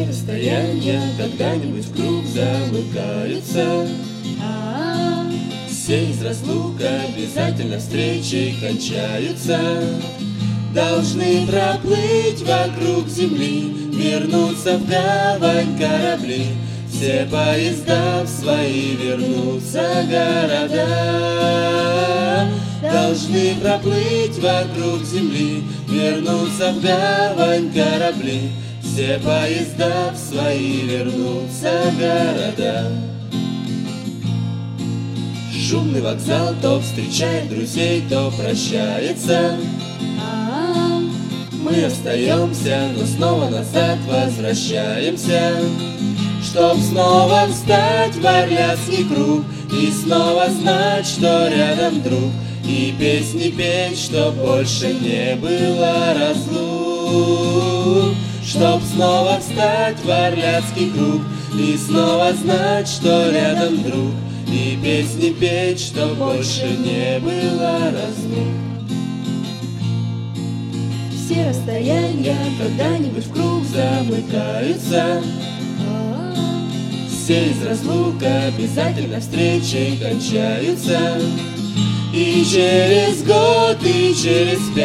расстояния когда-нибудь в круг замыкаются. Все из разлук обязательно встречей кончаются. Должны проплыть вокруг земли, вернуться в гавань корабли. Все поезда в свои вернутся города. Должны проплыть вокруг земли, вернуться в гавань корабли. Все поезда в свои вернутся города. Шумный вокзал то встречает друзей, то прощается. Мы остаемся, но снова назад возвращаемся, чтоб снова встать в Орляцкий круг и снова знать, что рядом друг, и песни петь, чтоб больше не было разлук. Чтоб снова встать в Орляцкий круг и снова знать, что рядом друг, и песни петь, чтоб больше не было разлук. Все расстояния когда-нибудь в круг замыкаются. Все из разлук обязательно встречей кончаются. И через год, и через 5